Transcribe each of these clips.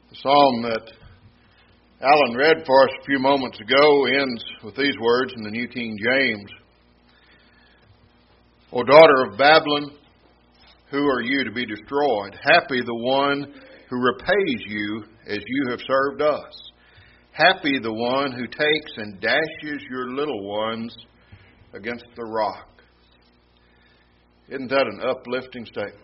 The psalm that Alan read for us a few moments ago ends with these words in the New King James. O daughter of Babylon, who are you to be destroyed? Happy the one who repays you as you have served us. Happy the one who takes and dashes your little ones against the rock. Isn't that an uplifting statement?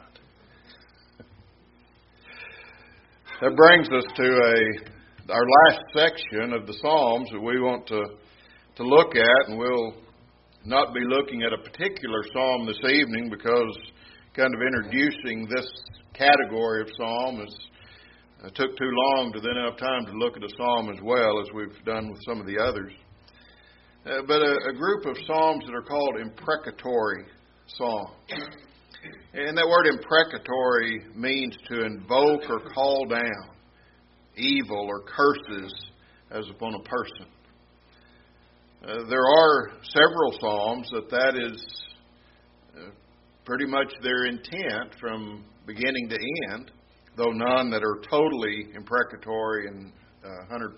That brings us to our last section of the Psalms that we want to look at, and we'll not be looking at a particular psalm this evening because kind of introducing this category of psalm took too long to then have time to look at a psalm as well as we've done with some of the others. But a group of psalms that are called imprecatory psalms. And that word imprecatory means to invoke or call down evil or curses as upon a person. There are several psalms that is pretty much their intent from beginning to end, though none that are totally imprecatory and 100%.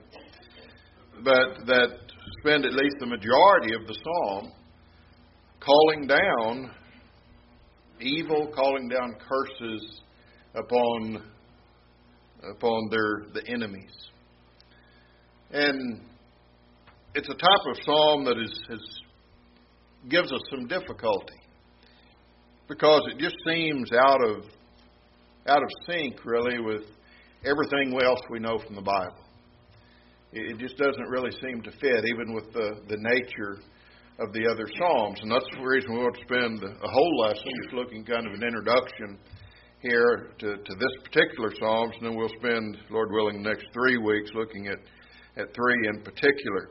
But that spend at least the majority of the psalm calling down evil, calling down curses upon the enemies. And it's a type of psalm that gives us some difficulty because it just seems out of sync really with everything else we know from the Bible. It just doesn't really seem to fit even with the nature of the other psalms, and that's the reason we want to spend a whole lesson just looking kind of an introduction here to this particular psalms, and then we'll spend, Lord willing, the next 3 weeks looking at three in particular.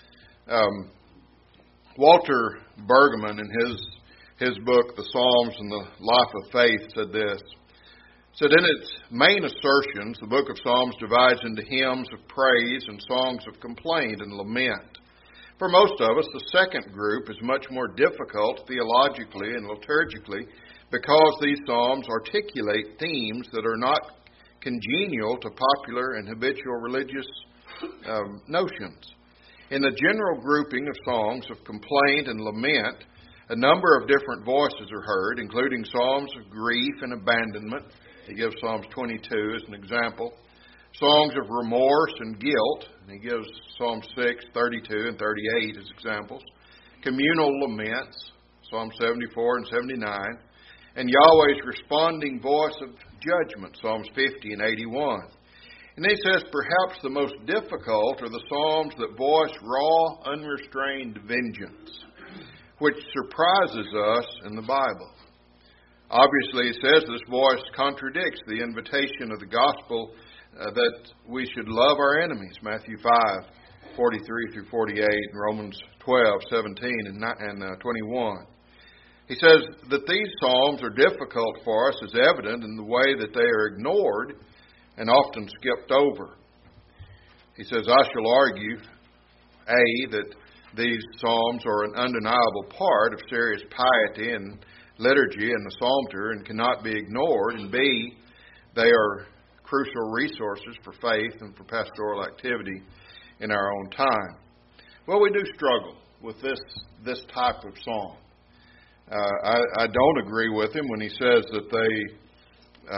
Walter Brueggemann, in his book, The Psalms and the Life of Faith, said this. Said, in its main assertions, the book of Psalms divides into hymns of praise and songs of complaint and lament. For most of us, the second group is much more difficult theologically and liturgically because these psalms articulate themes that are not congenial to popular and habitual religious notions. In the general grouping of songs of complaint and lament, a number of different voices are heard, including psalms of grief and abandonment. He gives Psalms 22 as an example. Songs of remorse and guilt, and he gives Psalm 6, 32, and 38 as examples. Communal laments, Psalm 74 and 79. And Yahweh's responding voice of judgment, Psalms 50 and 81. And he says perhaps the most difficult are the psalms that voice raw, unrestrained vengeance, which surprises us in the Bible. Obviously, he says this voice contradicts the invitation of the gospel that we should love our enemies, Matthew 5, 43 through 48, and Romans 12, 17, and 21. He says that these psalms are difficult for us is evident in the way that they are ignored and often skipped over. He says, I shall argue, A, that these psalms are an undeniable part of serious piety and liturgy and the psalter and cannot be ignored, and B, they are crucial resources for faith and for pastoral activity in our own time. Well, we do struggle with this type of psalm. I don't agree with him when he says that they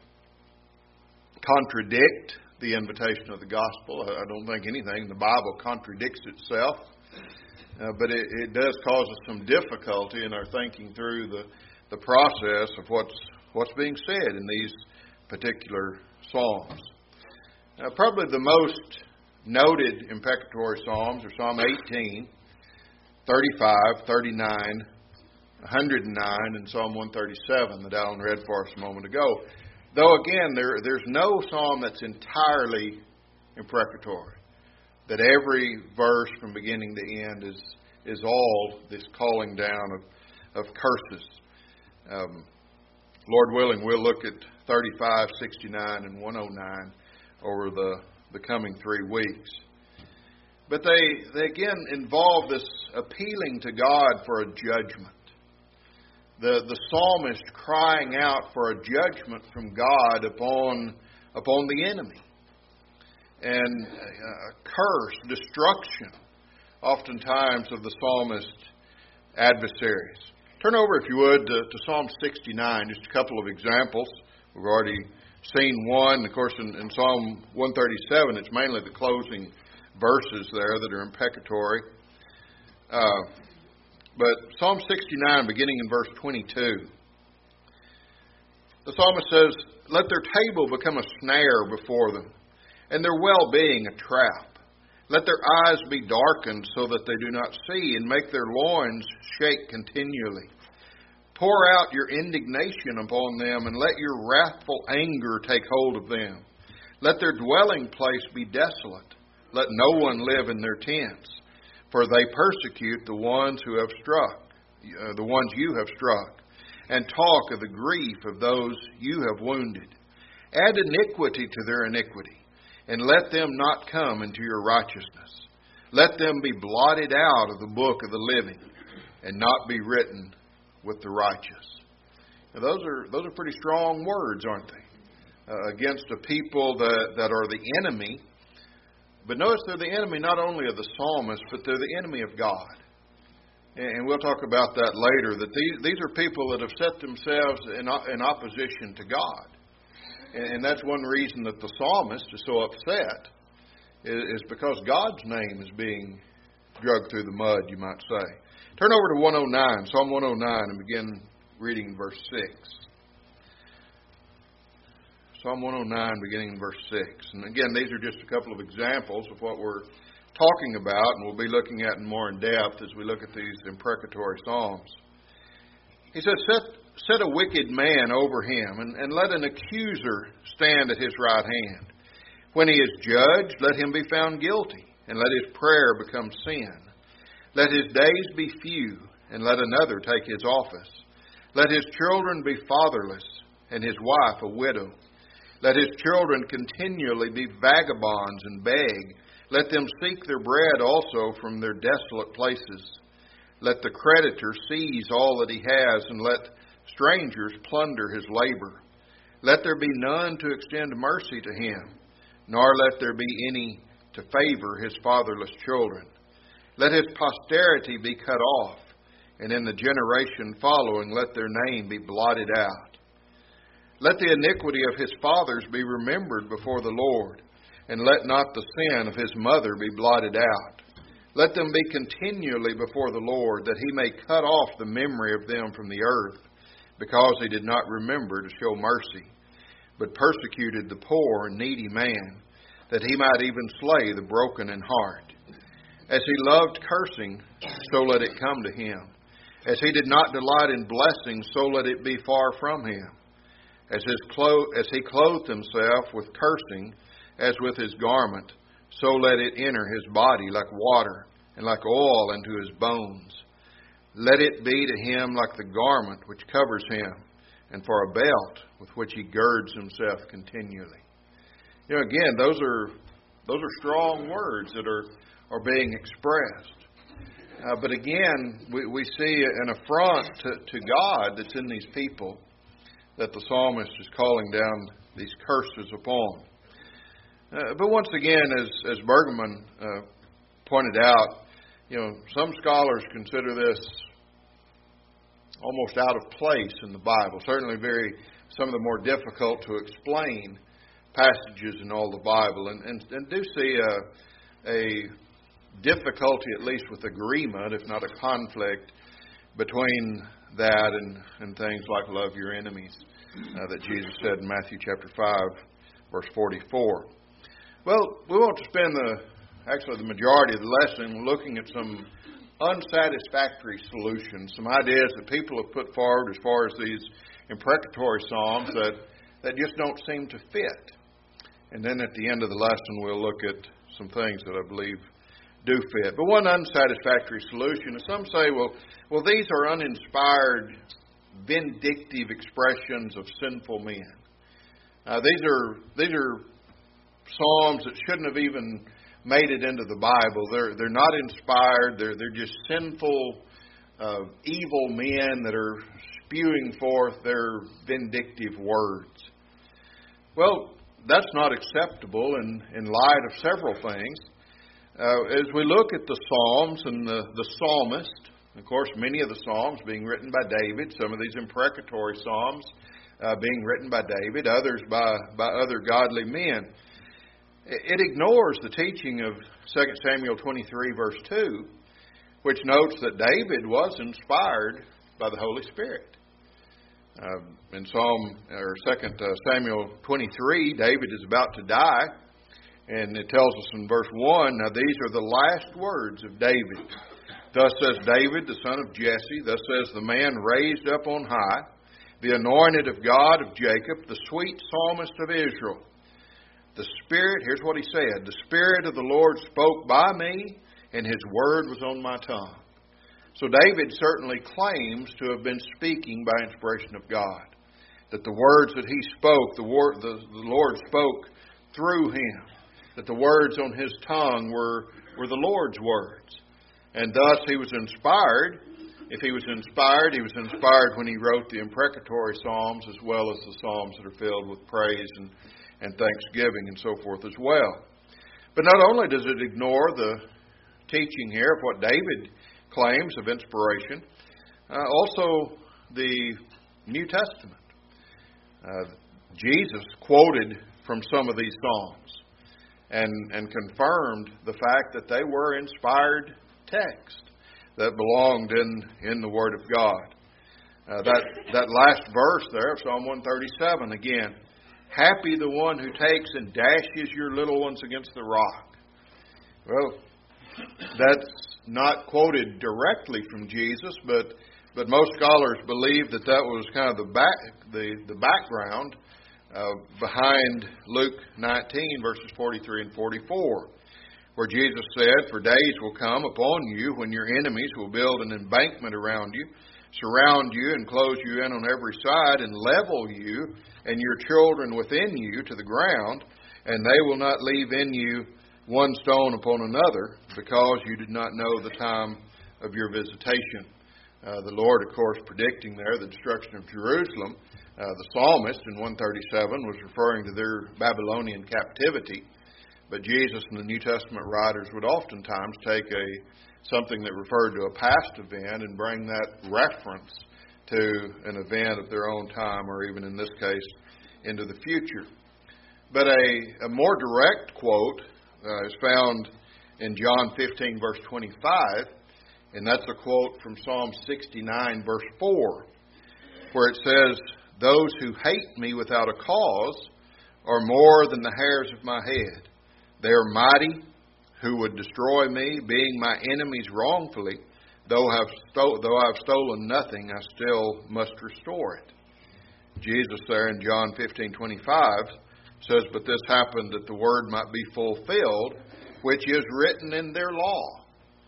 contradict the invitation of the gospel. I don't think anything in the Bible contradicts itself, but it does cause us some difficulty in our thinking through the process of what's being said in these particular psalms. Probably the most noted imprecatory psalms are Psalm 18, 35, 39, 109, and Psalm 137 that Alan read for us a moment ago. Though again, there's no psalm that's entirely imprecatory, that every verse from beginning to end is all this calling down of curses. Lord willing, we'll look at 35, 69, and 109 over the coming 3 weeks. But they again involve this appealing to God for a judgment. The psalmist crying out for a judgment from God upon upon the enemy. And curse, destruction, oftentimes of the psalmist's adversaries. Turn over, if you would, to Psalm 69, just a couple of examples. We've already seen one. Of course, in Psalm 137, it's mainly the closing verses there that are imprecatory. But Psalm 69, beginning in verse 22, the psalmist says, "Let their table become a snare before them, and their well-being a trap. Let their eyes be darkened so that they do not see, and make their loins shake continually. Pour out your indignation upon them, and let your wrathful anger take hold of them. Let their dwelling place be desolate. Let no one live in their tents, for they persecute the ones who have struck, the ones you have struck, and talk of the grief of those you have wounded. Add iniquity to their iniquity, and let them not come into your righteousness. Let them be blotted out of the book of the living, and not be written with the righteous." Now, those are pretty strong words, aren't they? Against a people that are the enemy. But notice they're the enemy not only of the psalmist, but they're the enemy of God. And we'll talk about that later, that these are people that have set themselves in opposition to God. And that's one reason that the psalmist is so upset, is because God's name is being dragged through the mud, you might say. Turn over to 109, Psalm 109, and begin reading verse 6. Psalm 109, beginning in verse 6. And again, these are just a couple of examples of what we're talking about, and we'll be looking at more in depth as we look at these imprecatory psalms. He says, Set a wicked man over him, and let an accuser stand at his right hand. When he is judged, let him be found guilty, and let his prayer become sin. Let his days be few, and let another take his office. Let his children be fatherless, and his wife a widow. Let his children continually be vagabonds and beg. Let them seek their bread also from their desolate places. Let the creditor seize all that he has, and let strangers plunder his labor. Let there be none to extend mercy to him, nor let there be any to favor his fatherless children. Let his posterity be cut off, and in the generation following let their name be blotted out. Let the iniquity of his fathers be remembered before the Lord, and let not the sin of his mother be blotted out. Let them be continually before the Lord, that he may cut off the memory of them from the earth, because he did not remember to show mercy, but persecuted the poor and needy man, that he might even slay the broken in heart. As he loved cursing, so let it come to him. As he did not delight in blessing, so let it be far from him. As he clothed himself with cursing, as with his garment, so let it enter his body like water, and like oil into his bones. Let it be to him like the garment which covers him, and for a belt with which he girds himself continually. You know, again, those are strong words that are being expressed. But again, we see an affront to God that's in these people, that the psalmist is calling down these curses upon. But once again, as Bergman pointed out, you know, some scholars consider this almost out of place in the Bible. Certainly some of the more difficult to explain passages in all the Bible, and do see a difficulty, at least with agreement, if not a conflict, between that and things like love your enemies that Jesus said in Matthew chapter 5, verse 44. Well, we want to spend the majority of the lesson looking at some unsatisfactory solutions, some ideas that people have put forward as far as these imprecatory psalms that just don't seem to fit. And then at the end of the lesson, we'll look at some things that I believe do fit. But one unsatisfactory solution is some say, well, these are uninspired, vindictive expressions of sinful men. These are psalms that shouldn't have even made it into the Bible. They're not inspired. They're just sinful, evil men that are spewing forth their vindictive words. Well, that's not acceptable in light of several things. As we look at the Psalms and the psalmist, of course, many of the Psalms being written by David, some of these imprecatory Psalms being written by David, others by other godly men, it ignores the teaching of 2 Samuel 23, verse 2, which notes that David was inspired by the Holy Spirit. In 2 Samuel 23, David is about to die, and it tells us in verse 1, now these are the last words of David. Thus says David, the son of Jesse, thus says the man raised up on high, the anointed of God of Jacob, the sweet psalmist of Israel. The Spirit, here's what he said, the Spirit of the Lord spoke by me, and His word was on my tongue. So David certainly claims to have been speaking by inspiration of God. That the words that he spoke, the Lord spoke through him. That the words on his tongue were the Lord's words. And thus he was inspired. If he was inspired when he wrote the imprecatory Psalms as well as the Psalms that are filled with praise and thanksgiving and so forth as well. But not only does it ignore the teaching here of what David claims of inspiration, also the New Testament. Jesus quoted from some of these Psalms and confirmed the fact that they were inspired text that belonged in the Word of God. That last verse there of Psalm 137, again, happy the one who takes and dashes your little ones against the rock. Well, that's not quoted directly from Jesus, but most scholars believe that was kind of the background behind Luke 19, verses 43 and 44, where Jesus said, for days will come upon you when your enemies will build an embankment around you, surround you and close you in on every side, and level you and your children within you to the ground, and they will not leave in you one stone upon another, because you did not know the time of your visitation. The Lord, of course, predicting there the destruction of Jerusalem. The psalmist in 137 was referring to their Babylonian captivity. But Jesus and the New Testament writers would oftentimes take something that referred to a past event and bring that reference to an event of their own time, or even in this case, into the future. But a more direct quote is found in John 15, verse 25, and that's a quote from Psalm 69, verse 4, where it says, those who hate me without a cause are more than the hairs of my head. They are mighty who would destroy me, being my enemies wrongfully. Though I have stolen nothing, I still must restore it. Jesus there in John 15:25 says, but this happened that the word might be fulfilled, which is written in their law.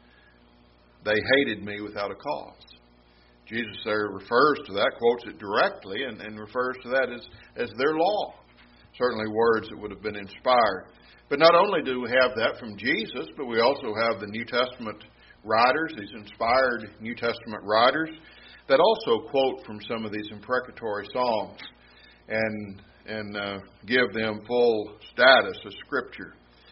They hated me without a cause. Jesus there refers to that, quotes it directly, and refers to that as their law. Certainly words that would have been inspired. But not only do we have that from Jesus, but we also have the New Testament writers, these inspired New Testament writers, that also quote from some of these imprecatory Psalms and give them full status as Scripture.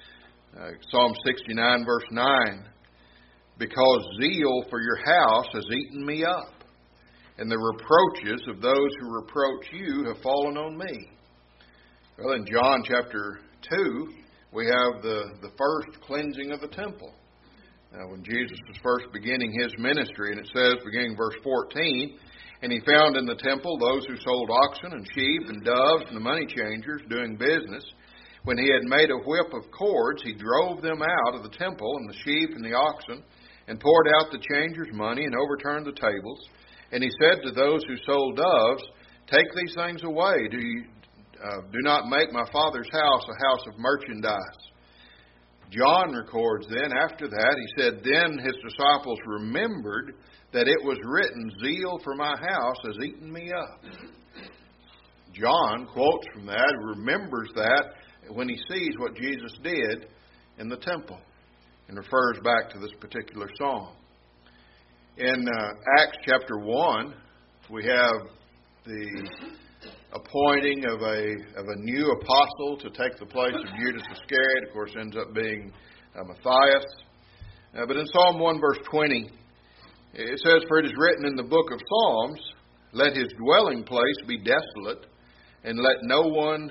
Psalm 69, verse 9, because zeal for your house has eaten me up, and the reproaches of those who reproach you have fallen on me. Well, in John chapter 2, we have the first cleansing of the temple. When Jesus was first beginning His ministry, and it says, beginning verse 14, and He found in the temple those who sold oxen and sheep and doves and the money changers doing business. When He had made a whip of cords, He drove them out of the temple, and the sheep and the oxen, and poured out the changers' money, and overturned the tables. And He said to those who sold doves, take these things away. Do not make my Father's house a house of merchandise. John records then, after that, he said, then His disciples remembered that it was written, zeal for my house has eaten me up. John quotes from that, remembers that when he sees what Jesus did in the temple, and refers back to this particular psalm. In Acts chapter 1, we have the appointing of a new apostle to take the place of Judas Iscariot. Of course, ends up being Matthias. But in Psalm 1 verse 20, it says, "For it is written in the book of Psalms, let his dwelling place be desolate, and let no one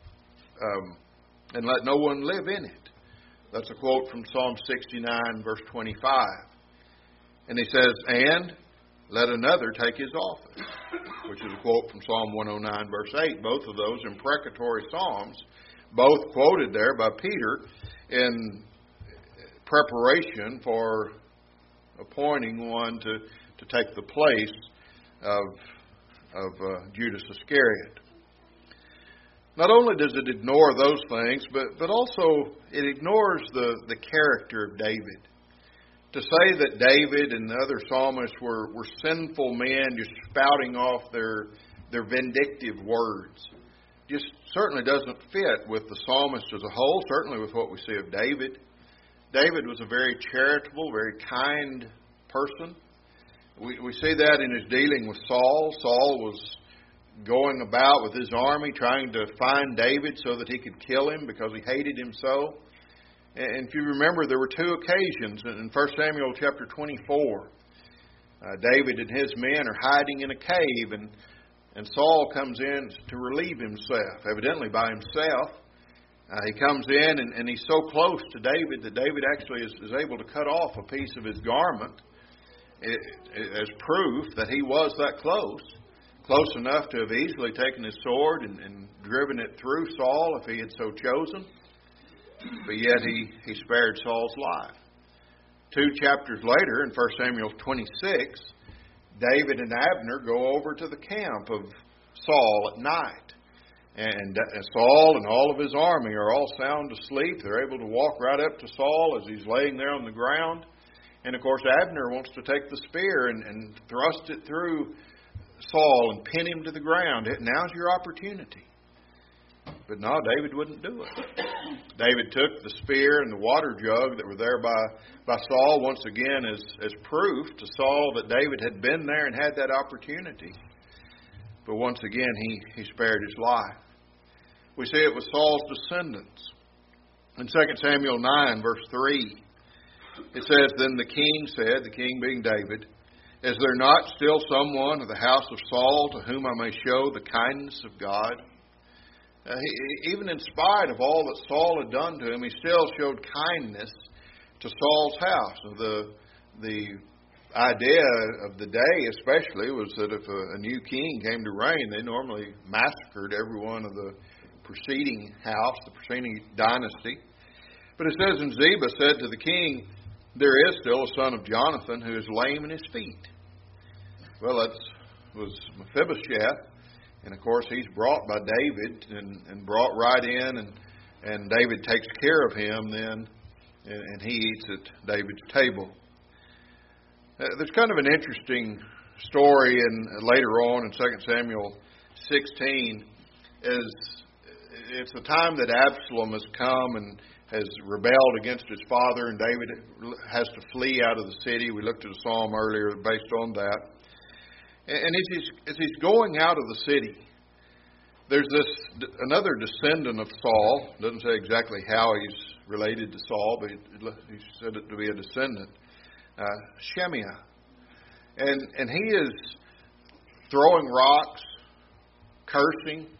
live in it." That's a quote from Psalm 69 verse 25. And he says, "And let another take his office," which is a quote from Psalm 109 verse 8. Both of those imprecatory psalms, both quoted there by Peter in preparation for appointing one to take the place of Judas Iscariot. Not only does it ignore those things, but also it ignores the character of David. To say that David and the other psalmists were sinful men just spouting off their vindictive words just certainly doesn't fit with the psalmist as a whole, certainly with what we see of David. David was a very charitable, very kind person. We see that in his dealing with Saul. Saul was going about with his army trying to find David so that he could kill him because he hated him so. And if you remember, there were two occasions in 1 Samuel chapter 24. David and his men are hiding in a cave, and Saul comes in to relieve himself, evidently by himself. He comes in, and he's so close to David that David actually is able to cut off a piece of his garment as proof that he was that close enough to have easily taken his sword and driven it through Saul if he had so chosen. But yet he spared Saul's life. 2 chapters later, in 1 Samuel 26, David and Abner go over to the camp of Saul at night. And Saul and all of his army are all sound asleep. They're able to walk right up to Saul as he's laying there on the ground. And of course, Abner wants to take the spear and thrust it through Saul and pin him to the ground. Now's your opportunity. But no, David wouldn't do it. David took the spear and the water jug that were there by Saul once again as proof to Saul that David had been there and had that opportunity. But once again, he spared his life. We see it with Saul's descendants. In 2 Samuel 9, verse 3, it says, "Then the king said," the king being David, "Is there not still someone of the house of Saul to whom I may show the kindness of God?" Even in spite of all that Saul had done to him, he still showed kindness to Saul's house. The idea of the day especially was that if a new king came to reign, they normally massacred every one of the preceding house, the preceding dynasty. But it says, "And Ziba said to the king, There is still a son of Jonathan who is lame in his feet." Well, that was Mephibosheth. And of course, he's brought by David and brought right in, and David takes care of him then, and he eats at David's table. There's kind of an interesting story later on in 2 Samuel 16. It's the time that Absalom has come and has rebelled against his father, and David has to flee out of the city. We looked at a psalm earlier based on that. And as he's going out of the city, there's another descendant of Saul. Doesn't say exactly how he's related to Saul, but he said it to be a descendant. Shimei. And he is throwing rocks, cursing,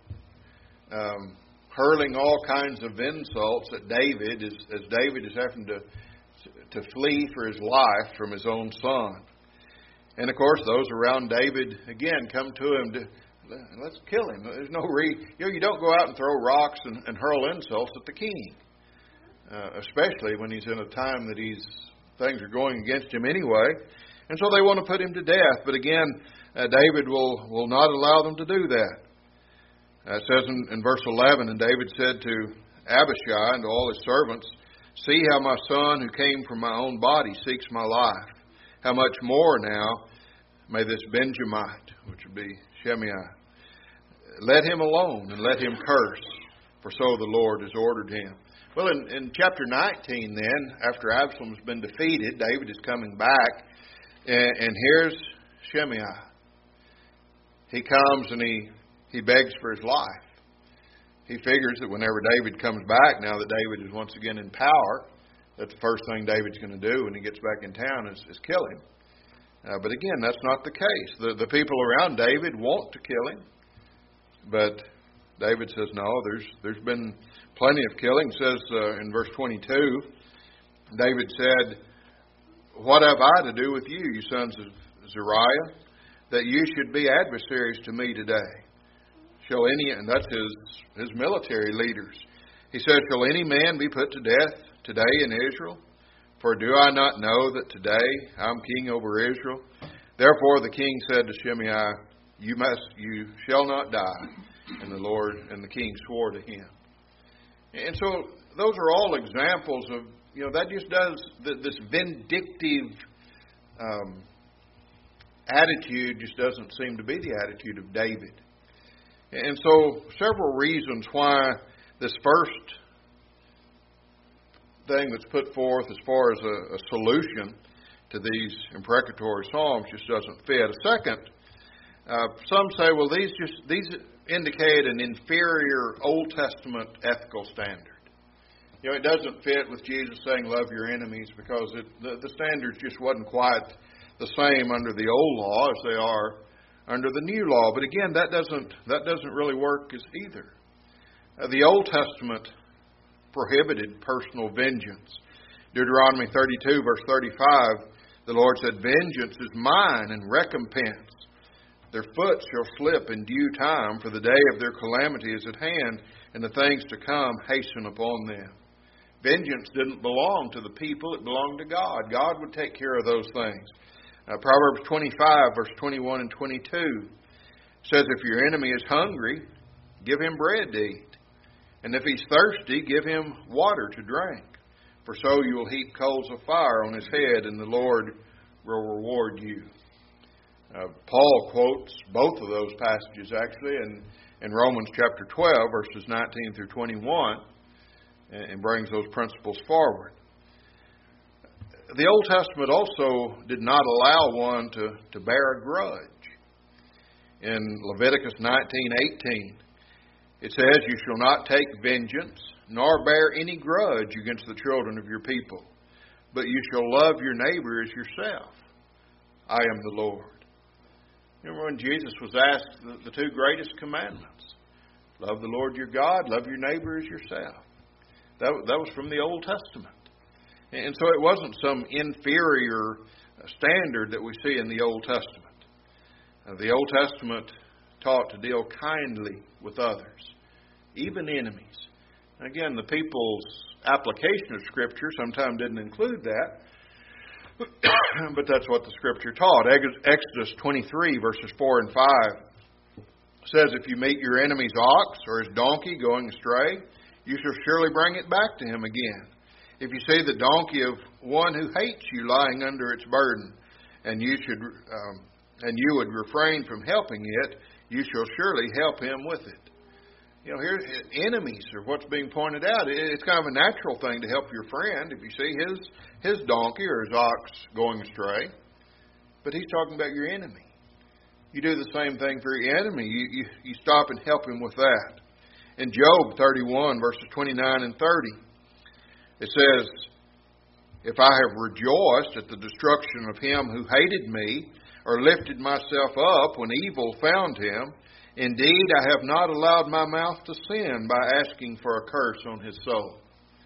hurling all kinds of insults at David as David is having to flee for his life from his own son. And of course, those around David again come to him let's kill him. There's no you don't go out and throw rocks and hurl insults at the king, especially when he's in a time that things are going against him anyway. And so they want to put him to death. But again, David will not allow them to do that. It says in verse 11, "And David said to Abishai and to all his servants, See how my son who came from my own body seeks my life. How much more now may this Benjamite," which would be Shimei, "let him alone and let him curse, for so the Lord has ordered him." Well, in chapter 19 then, after Absalom's been defeated, David is coming back, and here's Shimei. He comes and he he begs for his life. He figures that whenever David comes back, now that David is once again in power, that the first thing David's going to do when he gets back in town is kill him. But again, that's not the case. The people around David want to kill him. But David says, no, there's been plenty of killing. It says in verse 22, David said, what have I to do with you, you sons of Zeruiah, that you should be adversaries to me today? Shall any, and that's his military leaders. He said, shall any man be put to death today in Israel? For do I not know that today I am king over Israel? Therefore the king said to Shimei, you shall not die. And the king swore to him. And so those are all examples of, that just does, this vindictive attitude just doesn't seem to be the attitude of David. And so several reasons why this first thing that's put forth as far as a solution to these imprecatory psalms just doesn't fit. A second, some say, well, these indicate an inferior Old Testament ethical standard. It doesn't fit with Jesus saying, love your enemies, because the standards just wasn't quite the same under the old law as they are under the new law. But again, that doesn't really work as either. The Old Testament prohibited personal vengeance. Deuteronomy 32, verse 35, the Lord said, vengeance is mine and recompense. Their foot shall slip in due time, for the day of their calamity is at hand, and the things to come hasten upon them. Vengeance didn't belong to the people, it belonged to God. God would take care of those things. Proverbs 25, verse 21 and 22 says, if your enemy is hungry, give him bread to eat. And if he's thirsty, give him water to drink. For so you will heap coals of fire on his head, and the Lord will reward you. Paul quotes both of those passages, actually, in Romans chapter 12, verses 19 through 21, and brings those principles forward. The Old Testament also did not allow one to bear a grudge. In Leviticus 19:18, it says, you shall not take vengeance, nor bear any grudge against the children of your people, but you shall love your neighbor as yourself. I am the Lord. Remember when Jesus was asked the two greatest commandments? Love the Lord your God, love your neighbor as yourself. That was from the Old Testament. And so it wasn't some inferior standard that we see in the Old Testament. The Old Testament taught to deal kindly with others, even enemies. Again, the people's application of Scripture sometimes didn't include that, but that's what the Scripture taught. Exodus 23, verses 4 and 5 says, if you meet your enemy's ox or his donkey going astray, you shall surely bring it back to him again. If you see the donkey of one who hates you lying under its burden, and you would refrain from helping it, you shall surely help him with it. Here, enemies are what's being pointed out. It's kind of a natural thing to help your friend if you see his donkey or his ox going astray. But he's talking about your enemy. You do the same thing for your enemy. You stop and help him with that. In Job 31, verses 29 and 30, it says, if I have rejoiced at the destruction of him who hated me, or lifted myself up when evil found him, indeed I have not allowed my mouth to sin by asking for a curse on his soul.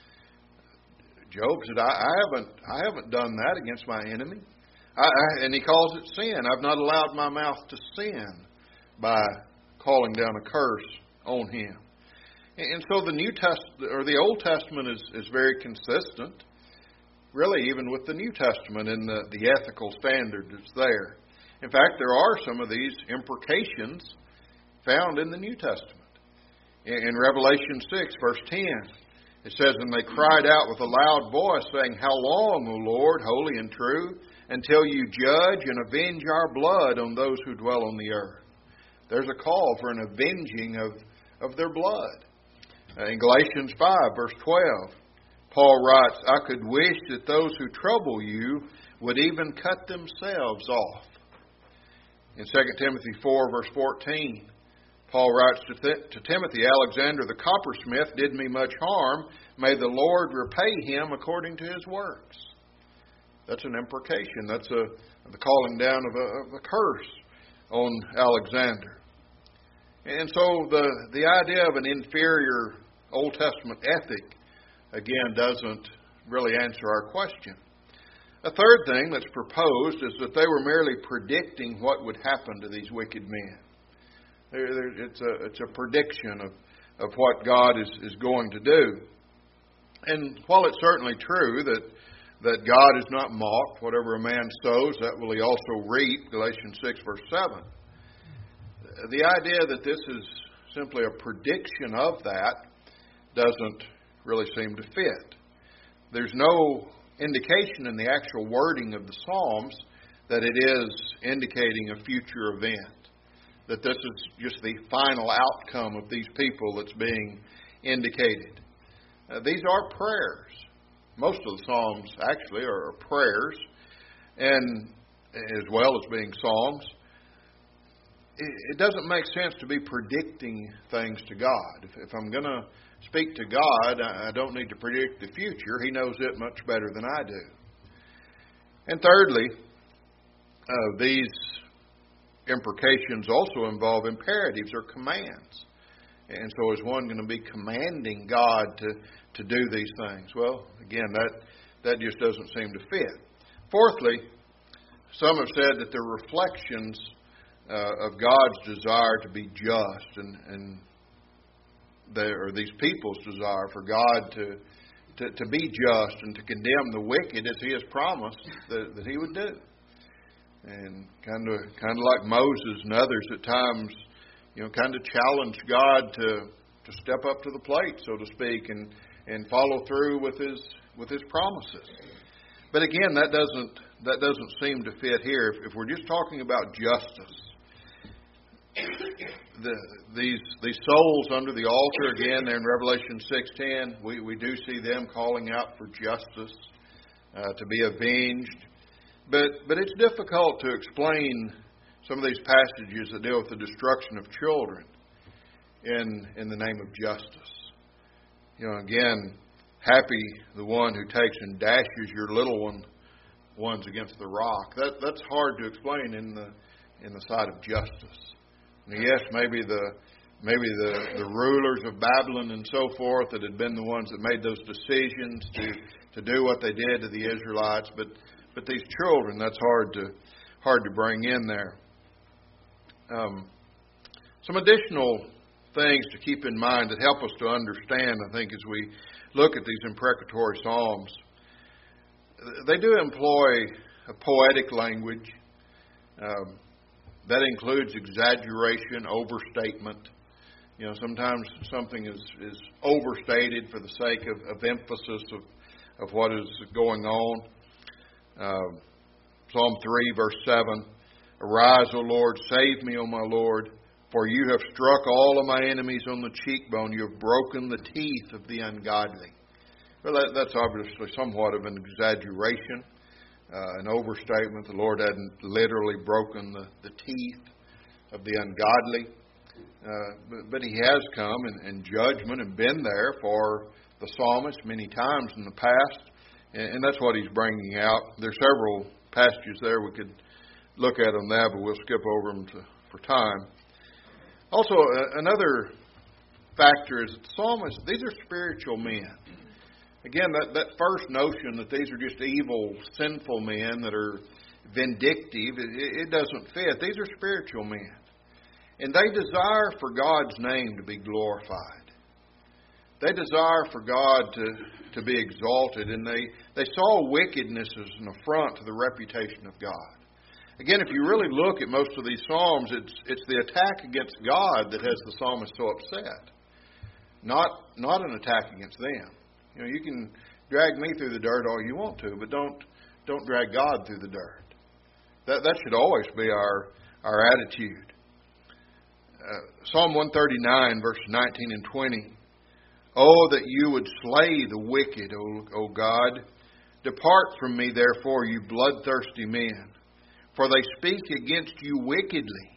Job said, I haven't done that against my enemy. And he calls it sin. I've not allowed my mouth to sin by calling down a curse on him. And so the New Testament or the Old Testament is very consistent, really, even with the New Testament in the ethical standard that's there. In fact, there are some of these imprecations found in the New Testament. In Revelation 6, verse 10, it says, and they cried out with a loud voice, saying, how long, O Lord, holy and true, until you judge and avenge our blood on those who dwell on the earth? There's a call for an avenging of their blood. In Galatians 5, verse 12, Paul writes, I could wish that those who trouble you would even cut themselves off. In 2 Timothy 4, verse 14, Paul writes to Timothy, Alexander the coppersmith did me much harm. May the Lord repay him according to his works. That's an imprecation. That's the calling down of a curse on Alexander. And so the idea of an inferior Old Testament ethic, again, doesn't really answer our question. A third thing that's proposed is that they were merely predicting what would happen to these wicked men. It's a prediction of what God is going to do. And while it's certainly true that God is not mocked, whatever a man sows, that will he also reap, Galatians 6, verse 7. The idea that this is simply a prediction of that doesn't really seem to fit. There's no indication in the actual wording of the Psalms that it is indicating a future event, that this is just the final outcome of these people that's being indicated. These are prayers. Most of the Psalms actually are prayers, and as well as being songs. It doesn't make sense to be predicting things to God. If I'm going to speak to God, I don't need to predict the future. He knows it much better than I do. And thirdly, these imprecations also involve imperatives or commands. And so is one going to be commanding God to do these things? Well, again, that just doesn't seem to fit. Fourthly, some have said that they're reflections of God's desire to be just, and these people's desire for God to be just and to condemn the wicked as He has promised that He would do. And kind of like Moses and others at times, kind of challenge God to step up to the plate, so to speak, and follow through with His promises. But again, that doesn't seem to fit here. If we're just talking about justice, these souls under the altar, again, there in Revelation 6:10, we do see them calling out for justice, to be avenged. But it's difficult to explain some of these passages that deal with the destruction of children in the name of justice. Again, happy the one who takes and dashes your little ones against the rock. That's hard to explain in the sight of justice. And yes, maybe the rulers of Babylon and so forth that had been the ones that made those decisions to do what they did to the Israelites, but these children, that's hard to bring in there. Some additional things to keep in mind that help us to understand, I think, as we look at these imprecatory psalms. They do employ a poetic language. That includes exaggeration, overstatement. Sometimes something is overstated for the sake of emphasis of what is going on. Psalm 3, verse 7. Arise, O Lord, save me, O my Lord, for you have struck all of my enemies on the cheekbone. You have broken the teeth of the ungodly. Well, that's obviously somewhat of an exaggeration, an overstatement. The Lord hadn't literally broken the teeth of the ungodly. But He has come in judgment and been there for the psalmist many times in the past. And that's what he's bringing out. There's several passages there we could look at on that, but we'll skip over them for time. Also, another factor is that the psalmists, these are spiritual men. Again, that first notion that these are just evil, sinful men that are vindictive, it doesn't fit. These are spiritual men. And they desire for God's name to be glorified. They desire for God to be exalted, and they saw wickedness as an affront to the reputation of God. Again, if you really look at most of these Psalms, it's the attack against God that has the psalmist so upset. Not an attack against them. You can drag me through the dirt all you want to, but don't drag God through the dirt. That should always be our attitude. Psalm 139, verses 19 and 20. Oh, that you would slay the wicked, O God. Depart from me, therefore, you bloodthirsty men. For they speak against you wickedly.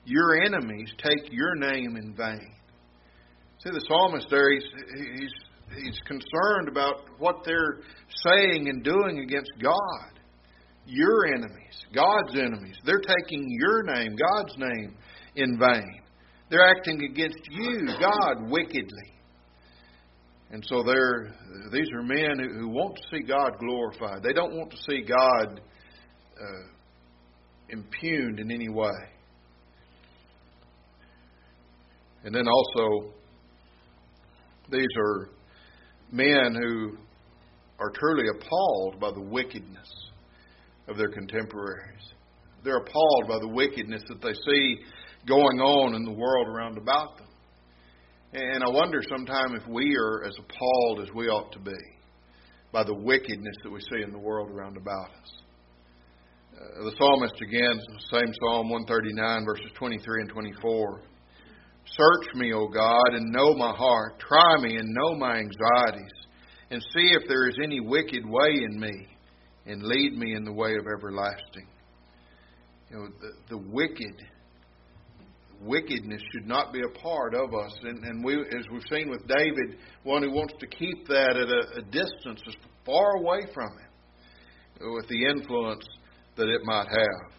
your enemies take your name in vain. See, the psalmist there, he's concerned about what they're saying and doing against God. Your enemies, God's enemies, they're taking your name, God's name, in vain. They're acting against you, God, wickedly. And so these are men who want to see God glorified. They don't want to see God impugned in any way. And then also, these are men who are truly appalled by the wickedness of their contemporaries. They're appalled by the wickedness that they see going on in the world around about them. And I wonder sometime if we are as appalled as we ought to be by the wickedness that we see in the world around about us. The psalmist again, same Psalm 139, verses 23 and 24. Search me, O God, and know my heart. Try me and know my anxieties, and see if there is any wicked way in me, and lead me in the way of everlasting. You know, the wickedness should not be a part of us. And we, as we've seen with David, one who wants to keep that at a distance, as far away from him, with the influence that it might have.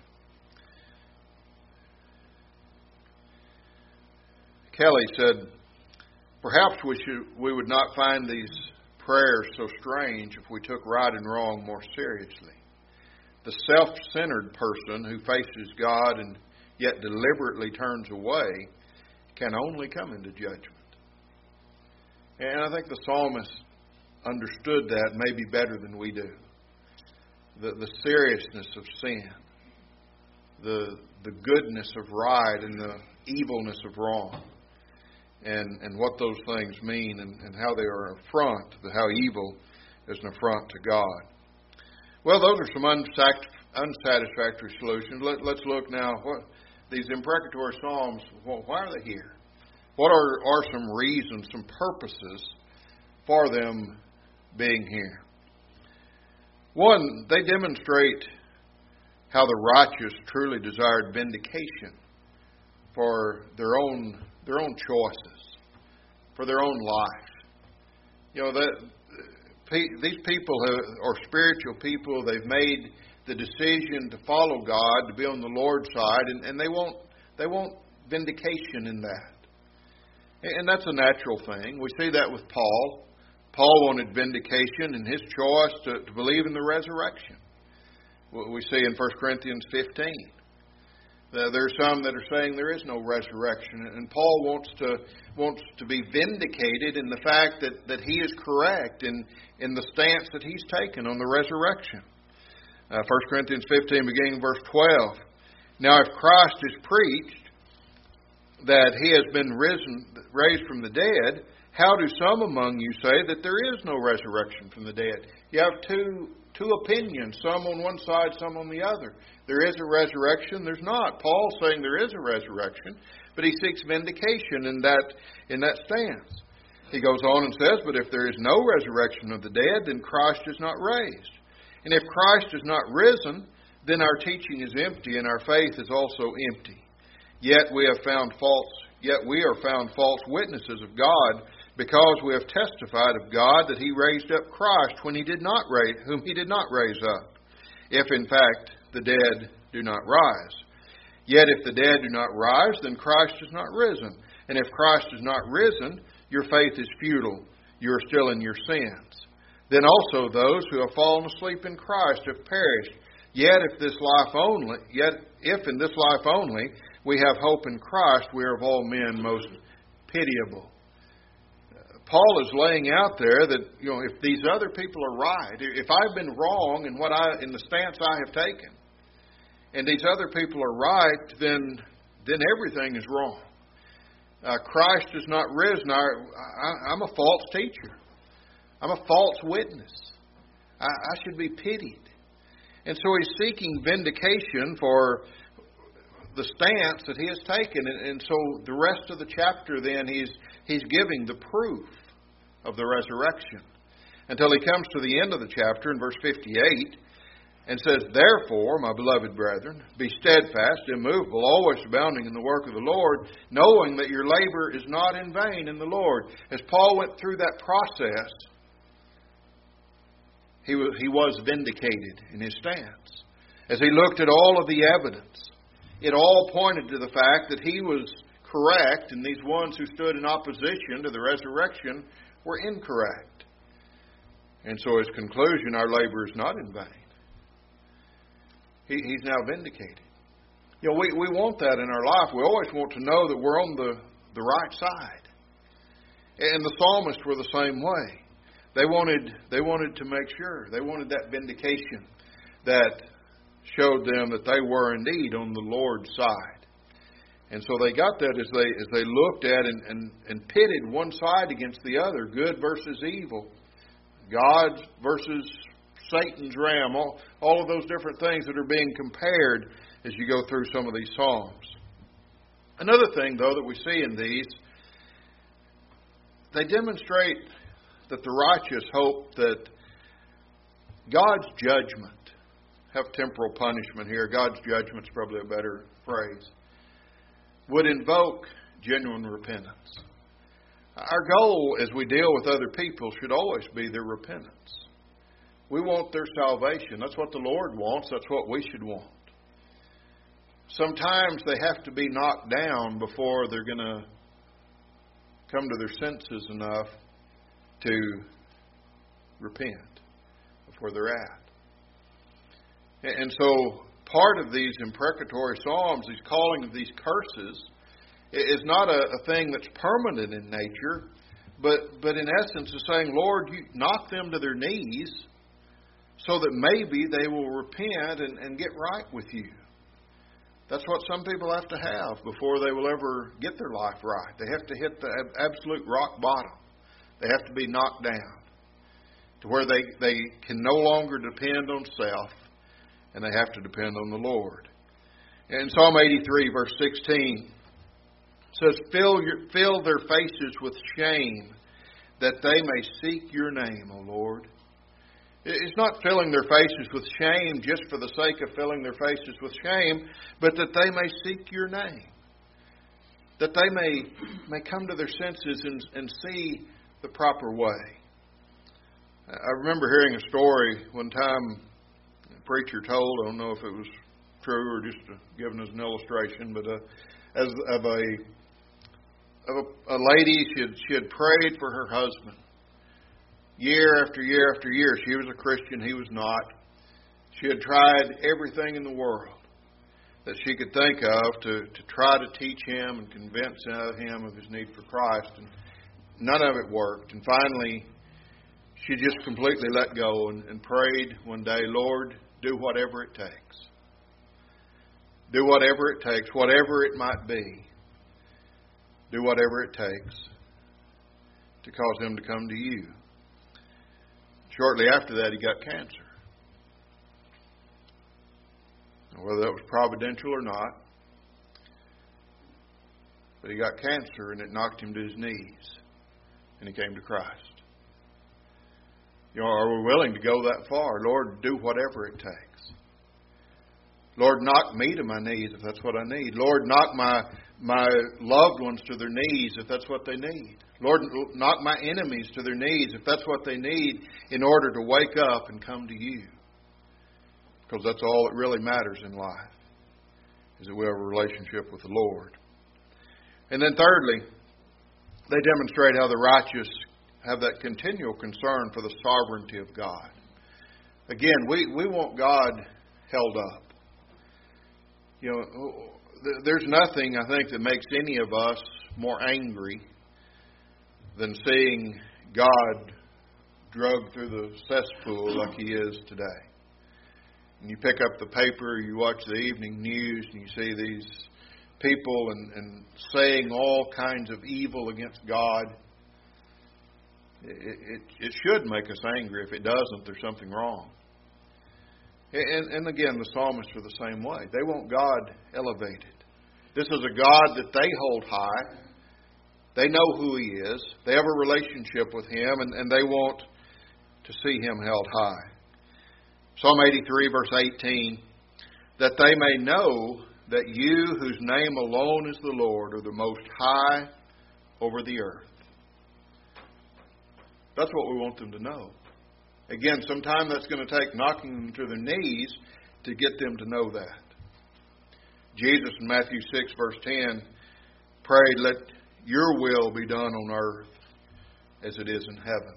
Kelly said, perhaps we would not find these prayers so strange if we took right and wrong more seriously. The self-centered person who faces God and yet deliberately turns away can only come into judgment. And I think the psalmist understood that maybe better than we do. The seriousness of sin, the goodness of right, and the evilness of wrong, and what those things mean, and how they are an affront, how evil is an affront to God. Well, those are some unsatisfactory solutions. Let's look now. What these imprecatory psalms, why are they here? What are some reasons, some purposes for them being here? One, they demonstrate how the righteous truly desired vindication for their own choices, for their own life. You know, these people are spiritual people. They've made the decision to follow God, to be on the Lord's side, and they want vindication in that. And that's a natural thing. We see that with Paul. Paul wanted vindication in his choice to believe in the resurrection. We see in 1 Corinthians 15. There are some that are saying there is no resurrection, and Paul wants to be vindicated in the fact that he is correct in the stance that he's taken on the resurrection. 1 Corinthians 15, beginning verse 12. Now, if Christ is preached that he has been raised from the dead, how do some among you say that there is no resurrection from the dead? You have two opinions, some on one side, some on the other. There is a resurrection, there's not. Paul's saying there is a resurrection, but he seeks vindication in that stance. He goes on and says, but if there is no resurrection of the dead, then Christ is not raised. And if Christ is not risen, then our teaching is empty, and our faith is also empty. Yet we are found false witnesses of God, because we have testified of God that he raised up Christ whom he did not raise up, if in fact the dead do not rise. Yet if the dead do not rise, then Christ is not risen. And if Christ is not risen, your faith is futile. You are still in your sins. Then also those who have fallen asleep in Christ have perished. Yet if in this life only we have hope in Christ, we are of all men most pitiable. Paul is laying out there that, if these other people are right, if I've been wrong in the stance I have taken, and these other people are right, then everything is wrong. Christ is not risen. I'm a false teacher. I'm a false witness. I should be pitied. And so he's seeking vindication for the stance that he has taken. And so the rest of the chapter then he's giving the proof of the resurrection, until he comes to the end of the chapter in verse 58, And says, therefore, my beloved brethren, be steadfast, immovable, always abounding in the work of the Lord, knowing that your labor is not in vain in the Lord. As Paul went through that process, he was vindicated in his stance. As he looked at all of the evidence, it all pointed to the fact that he was correct, and these ones who stood in opposition to the resurrection were incorrect. And so his conclusion, our labor is not in vain. He's now vindicated. You know, we want that in our life. We always want to know that we're on the right side. And the psalmists were the same way. They wanted to make sure. They wanted that vindication that showed them that they were indeed on the Lord's side. And so they got that as they looked at and pitted one side against the other, good versus evil, God versus Satan's ram, all of those different things that are being compared as you go through some of these Psalms. Another thing, though, that we see in these, they demonstrate that the righteous hope that God's judgment, have temporal punishment here, God's judgment is probably a better phrase, would invoke genuine repentance. Our goal as we deal with other people should always be their repentance. We want their salvation. That's what the Lord wants. That's what we should want. Sometimes they have to be knocked down before they're going to come to their senses enough to repent of where they're at. And so part of these imprecatory psalms, these calling of these curses, is not a thing that's permanent in nature, but in essence is saying, Lord, you knock them to their knees so that maybe they will repent and get right with you. That's what some people have to have before they will ever get their life right. They have to hit the absolute rock bottom. They have to be knocked down to where they can no longer depend on self, and they have to depend on the Lord. In Psalm 83, verse 16, it says, Fill their faces with shame, that they may seek your name, O Lord. It's not filling their faces with shame just for the sake of filling their faces with shame, but that they may seek your name. That they may come to their senses and see the proper way. I remember hearing a story one time a preacher told, I don't know if it was true or just given as an illustration, but as of a lady, she had prayed for her husband. Year after year after year. She was a Christian, he was not. She had tried everything in the world that she could think of to try to teach him and convince him of his need for Christ. And none of it worked. And finally, she just completely let go and prayed one day, Lord, do whatever it takes. Do whatever it takes, whatever it might be. Do whatever it takes to cause him to come to you. Shortly after that, he got cancer. Whether that was providential or not, but he got cancer and it knocked him to his knees, and he came to Christ. You know, are we willing to go that far? Lord, do whatever it takes. Lord, knock me to my knees if that's what I need. Lord, knock my loved ones to their knees if that's what they need. Lord, knock my enemies to their knees if that's what they need in order to wake up and come to you. Because that's all that really matters in life, is that we have a relationship with the Lord. And then thirdly, they demonstrate how the righteous have that continual concern for the sovereignty of God. Again, we want God held up. You know, there's nothing, I think, that makes any of us more angry than seeing God drugged through the cesspool like He is today. And you pick up the paper, you watch the evening news, and you see these people and saying all kinds of evil against God. It should make us angry. If it doesn't, there's something wrong. And again, the psalmists are the same way. They want God elevated. This is a God that they hold high. They know who He is. They have a relationship with Him, and they want to see Him held high. Psalm 83, verse 18, that they may know that you, whose name alone is the Lord, are the most high over the earth. That's what we want them to know. Again, sometime that's going to take knocking them to their knees to get them to know that. Jesus in Matthew 6, verse 10, prayed, let your will be done on earth as it is in heaven.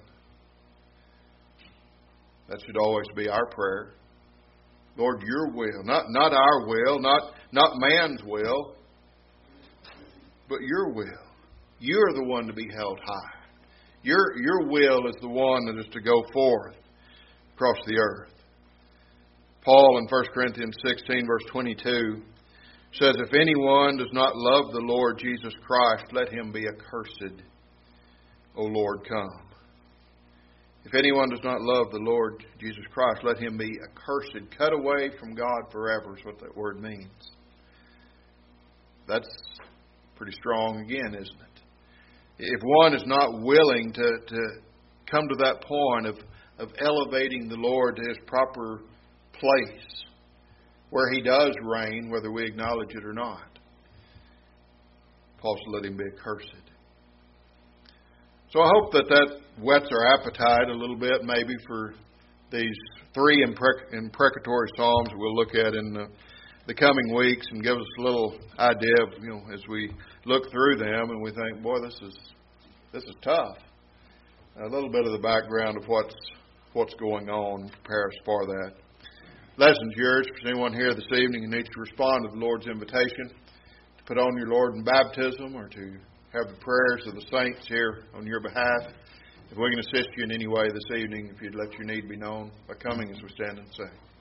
That should always be our prayer. Lord, your will, not our will, not man's will, but your will. You're the one to be held high. Your will is the one that is to go forth across the earth. Paul in 1 Corinthians 16, verse 22, says, if anyone does not love the Lord Jesus Christ, let him be accursed. O Lord, come. If anyone does not love the Lord Jesus Christ, let him be accursed, cut away from God forever is what that word means. That's pretty strong again, isn't it? If one is not willing to come to that point of elevating the Lord to His proper place, where He does reign, whether we acknowledge it or not, Paul said, let him be accursed. So I hope that whets our appetite a little bit, maybe, for these three imprecatory psalms we'll look at in the coming weeks, and give us a little idea of, as we look through them and we think, boy, this is tough. A little bit of the background of what's going on, prepare us for that. Lesson's yours. If there's anyone here this evening who needs to respond to the Lord's invitation to put on your Lord in baptism, or to have the prayers of the saints here on your behalf, if we can assist you in any way this evening, if you'd let your need be known by coming as we stand and sing.